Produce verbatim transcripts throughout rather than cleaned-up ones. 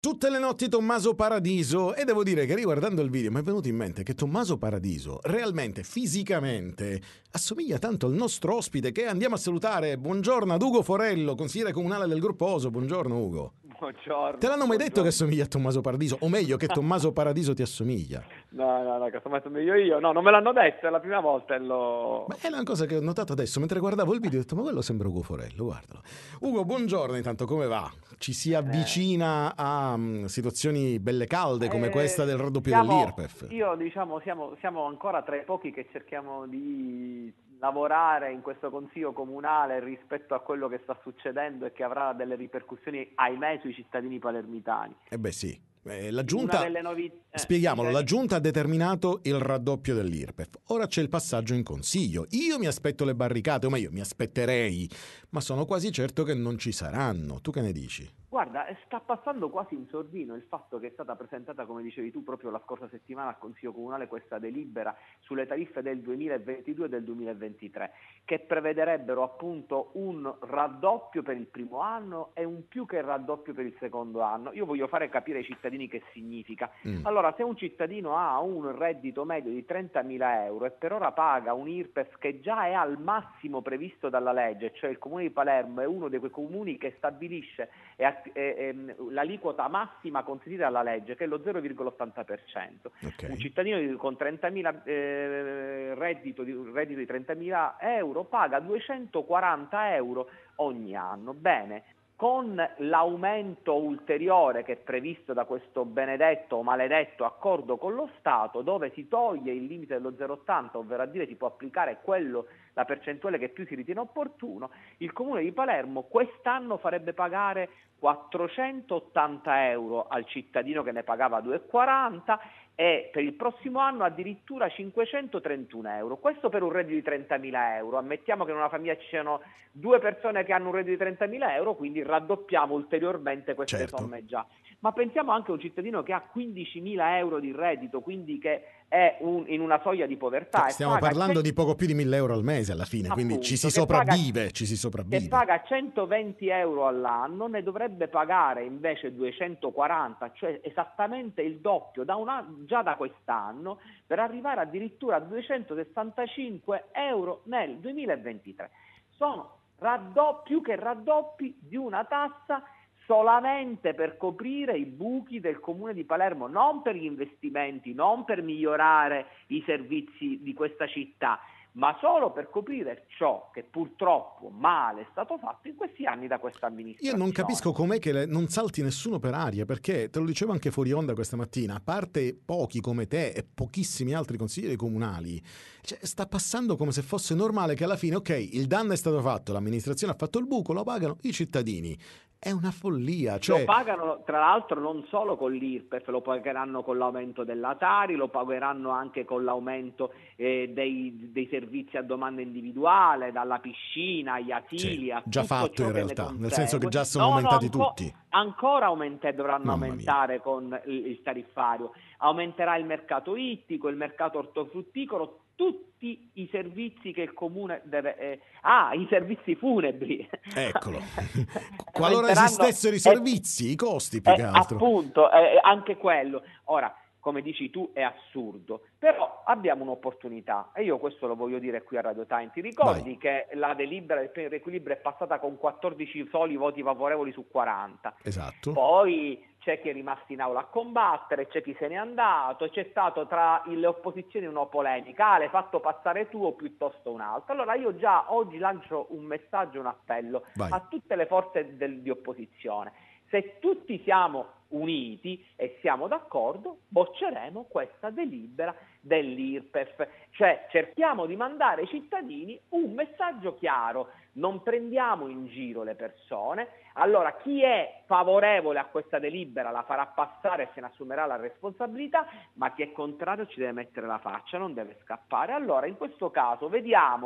Tutte le notti Tommaso Paradiso, e devo dire che riguardando il video mi è venuto in mente che Tommaso Paradiso realmente, fisicamente, assomiglia tanto al nostro ospite che andiamo a salutare. Buongiorno ad Ugo Forello, consigliere comunale del Gruppo Oso. Buongiorno Ugo. Buongiorno. Te l'hanno mai buongiorno. detto che assomiglia a Tommaso Paradiso? O meglio, che Tommaso Paradiso ti assomiglia? No, no, no, che sono meglio io. No, non me l'hanno detto, è la prima volta e lo... Ma è una cosa che ho notato adesso, mentre guardavo il video, ho detto, ma quello sembra Ugo Forello, guardalo. Ugo, buongiorno intanto, come va? Ci si avvicina a um, situazioni belle calde come Eh, questa del raddoppio siamo, dell'I R P E F? io diciamo siamo, siamo ancora tra i pochi che cerchiamo di lavorare in questo consiglio comunale rispetto a quello che sta succedendo e che avrà delle ripercussioni, ahimè, sui cittadini palermitani. Eh beh sì. Eh, la Una giunta, delle novità... Eh, spieghiamolo, dica- la giunta ha determinato il raddoppio dell'I R P E F. Ora c'è il passaggio in consiglio. Io mi aspetto le barricate, o meglio, mi aspetterei, ma sono quasi certo che non ci saranno. Tu che ne dici? Guarda, sta passando quasi in sordino il fatto che è stata presentata, come dicevi tu, proprio la scorsa settimana al Consiglio Comunale questa delibera sulle tariffe del duemilaventidue e del duemilaventitré, che prevederebbero appunto un raddoppio per il primo anno e un più che raddoppio per il secondo anno. Io voglio fare capire ai cittadini che significa. Mm. Allora, se un cittadino ha un reddito medio di trentamila euro e per ora paga un I R P E F che già è al massimo previsto dalla legge, cioè il Comune di Palermo è uno dei quei comuni che stabilisce e ha l'aliquota massima consentita dalla legge, che è lo zero virgola ottanta per cento. Okay. Un cittadino con trentamila eh, reddito, di, reddito di trentamila euro paga duecentoquaranta euro ogni anno. Bene, con l'aumento ulteriore che è previsto da questo benedetto o maledetto accordo con lo Stato, dove si toglie il limite dello zero virgola ottanta, ovvero a dire si può applicare quello, la percentuale che più si ritiene opportuno, il Comune di Palermo quest'anno farebbe pagare quattrocentottanta euro al cittadino che ne pagava due virgola quaranta e per il prossimo anno addirittura cinquecentotrentuno euro. Questo per un reddito di trentamila euro. Ammettiamo che in una famiglia ci siano due persone che hanno un reddito di trentamila euro, quindi raddoppiamo ulteriormente queste Certo. somme già. Ma pensiamo anche a un cittadino che ha quindicimila euro di reddito, quindi che è un, in una soglia di povertà. Cioè, e stiamo paga parlando cento di poco più di mille euro al mese alla fine, quindi appunto, ci si che paga, sopravvive, ci si che sopravvive. paga centoventi euro all'anno, ne dovrebbe pagare invece duecentoquaranta, cioè esattamente il doppio da una, già da quest'anno, per arrivare addirittura a duecentosessantacinque euro nel duemilaventitré. Sono raddoppi, più che raddoppi di una tassa solamente per coprire i buchi del Comune di Palermo, non per gli investimenti, non per migliorare i servizi di questa città, ma solo per coprire ciò che purtroppo male è stato fatto in questi anni da questa amministrazione. Io non capisco com'è che le- non salti nessuno per aria, perché te lo dicevo anche fuori onda questa mattina, a parte pochi come te e pochissimi altri consiglieri comunali, cioè, sta passando come se fosse normale che alla fine, ok, il danno è stato fatto, l'amministrazione ha fatto il buco, lo pagano i cittadini. È una follia, cioè... Lo pagano tra l'altro non solo con l'I R P E F, lo pagheranno con l'aumento della Tari, lo pagheranno anche con l'aumento eh, dei, dei servizi a domanda individuale, dalla piscina agli asili, Sì, a già tutto fatto ciò in che ne realtà, consegue. nel senso che già sono No, no, aumentati anco- tutti. ancora aumente, dovranno Mamma mia. aumentare con il, il tariffario. Aumenterà il mercato ittico, il mercato ortofrutticolo, tutti i servizi che il comune deve... Eh, ah, i servizi funebri. Eccolo. Qualora Aumenteranno- esistessero i e- servizi, i costi più eh, che altro. appunto, eh, anche quello. Ora, come dici tu, è assurdo, però abbiamo un'opportunità e io questo lo voglio dire qui a Radio Time. Ti ricordi Vai. che la delibera del piano di riequilibrio è passata con quattordici soli voti favorevoli su quaranta? Esatto. Poi c'è chi è rimasto in aula a combattere, c'è chi se n'è andato, c'è stato tra le opposizioni una polemica, ah, l'hai fatto passare tu o piuttosto un altro. Allora io già oggi lancio un messaggio, un appello Vai. a tutte le forze del, di opposizione. Se tutti siamo uniti e siamo d'accordo, bocceremo questa delibera dell'I R P E F. Cioè cerchiamo di mandare ai cittadini un messaggio chiaro, non prendiamo in giro le persone. Allora chi è favorevole a questa delibera la farà passare e se ne assumerà la responsabilità, ma chi è contrario ci deve mettere la faccia, non deve scappare. Allora in questo caso vediamo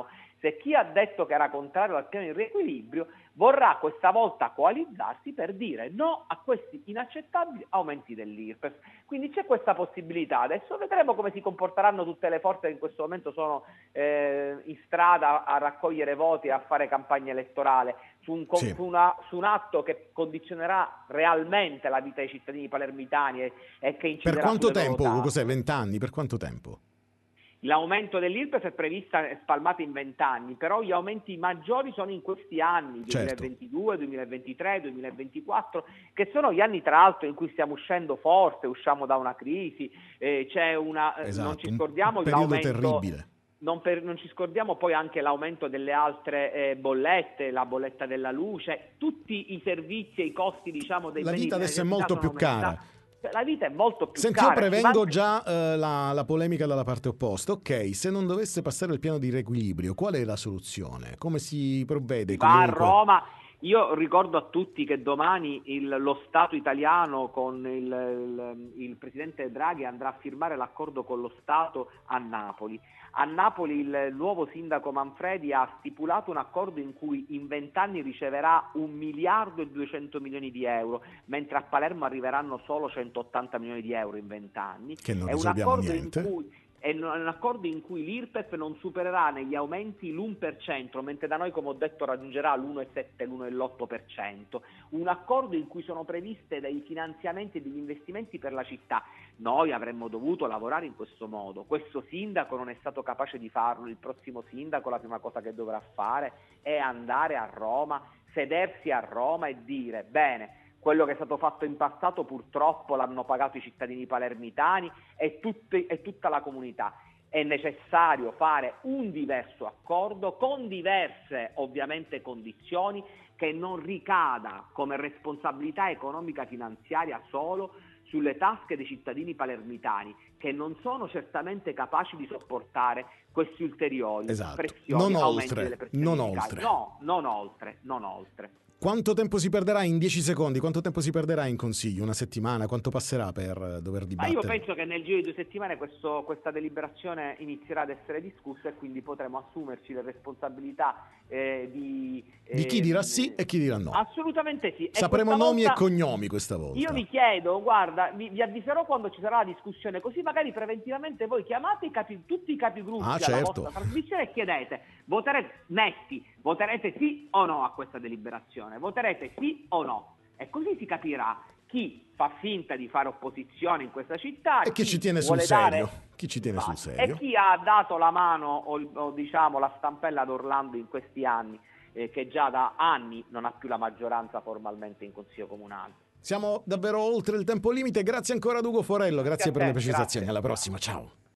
se chi ha detto che era contrario al piano di riequilibrio vorrà questa volta coalizzarsi per dire no a questi inaccettabili aumenti dell'I R P E F. Quindi c'è questa possibilità. Adesso vedremo come si comporteranno tutte le forze che in questo momento sono eh, in strada a raccogliere voti e a fare campagna elettorale su un, Sì. su, una, su un atto che condizionerà realmente la vita dei cittadini palermitani e, e che inciderà Per quanto sulle loro tempo? tasse. Cos'è? vent'anni? Per quanto tempo? L'aumento dell'I R P E F è prevista e spalmato in vent'anni, però gli aumenti maggiori sono in questi anni, duemilaventidue, duemilaventitré, duemilaventiquattro, che sono gli anni tra l'altro in cui stiamo uscendo forte, usciamo da una crisi, eh, c'è una, Esatto, non ci scordiamo un periodo l'aumento, terribile. Non, per, non ci scordiamo poi anche l'aumento delle altre eh, bollette, la bolletta della luce, tutti i servizi e i costi, diciamo, dei La beni vita di adesso è necessità molto sono più aumentati. cara. La vita è molto più Senti, cara. io prevengo manca... già eh, la, la polemica dalla parte opposta. Ok, se non dovesse passare il piano di riequilibrio, qual è la soluzione? Come si provvede Si va a comunque? Roma. Io ricordo a tutti che domani il, lo Stato italiano con il, il, il Presidente Draghi andrà a firmare l'accordo con lo Stato a Napoli. A Napoli il nuovo sindaco Manfredi ha stipulato un accordo in cui in vent'anni riceverà un miliardo e duecento milioni di euro, mentre a Palermo arriveranno solo centottanta milioni di euro in vent'anni. Che non È un risolviamo accordo niente. in cui è un accordo in cui l'I R P E F non supererà negli aumenti l'uno per cento, mentre da noi, come ho detto, raggiungerà l'uno virgola sette, l'uno virgola otto per cento. Un accordo in cui sono previste dei finanziamenti e degli investimenti per la città. Noi avremmo dovuto lavorare in questo modo. Questo sindaco non è stato capace di farlo. Il prossimo sindaco la prima cosa che dovrà fare è andare a Roma, sedersi a Roma e dire: bene, quello che è stato fatto in passato purtroppo l'hanno pagato i cittadini palermitani e, tutti, e tutta la comunità. È necessario fare un diverso accordo con diverse ovviamente condizioni, che non ricada come responsabilità economica finanziaria solo sulle tasche dei cittadini palermitani, che non sono certamente capaci di sopportare questi ulteriori Esatto. pressioni, Non aumenti oltre, delle pressioni non fiscali. oltre. No, non oltre, non oltre. Quanto tempo si perderà in dieci secondi? Quanto tempo si perderà in consiglio? Una settimana? Quanto passerà per dover Ma dibattere? io penso che nel giro di due settimane questo, questa deliberazione inizierà ad essere discussa e quindi potremo assumerci le responsabilità eh, di... Eh, Di chi dirà sì e chi dirà no. Assolutamente sì. Sapremo e nomi volta, e cognomi questa volta. Io vi chiedo, guarda, vi, vi avviserò quando ci sarà la discussione, così magari preventivamente voi chiamate i capi, tutti i capigruppi Ah, alla certo. vostra trasmissione e chiedete: voterete netti, voterete sì o no a questa deliberazione? Voterete sì o no? E così si capirà chi fa finta di fare opposizione in questa città E chi ci tiene sul vuole dare... serio? Chi ci tiene sul serio? E chi ha dato la mano o, o diciamo la stampella ad Orlando in questi anni, eh, che già da anni non ha più la maggioranza formalmente in Consiglio Comunale. Siamo davvero oltre il tempo limite. Grazie ancora ad Ugo Forello, grazie, Grazie a per te, le precisazioni. grazie. Alla prossima, ciao.